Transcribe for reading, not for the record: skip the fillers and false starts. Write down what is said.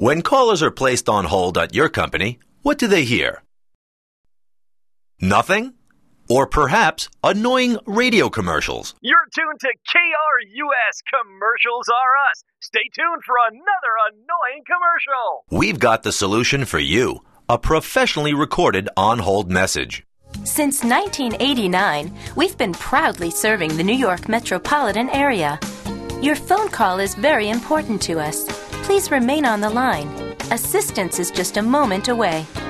When callers are placed on hold at your company, what do they hear? Nothing? Or perhaps annoying radio commercials. You're tuned to KRUS. Commercials are us. Stay tuned for another annoying commercial. We've got the solution for you, a professionally recorded on-hold message. Since 1989, we've been proudly serving the New York metropolitan area. Your phone call is very important to us. Please remain on the line. Assistance is just a moment away.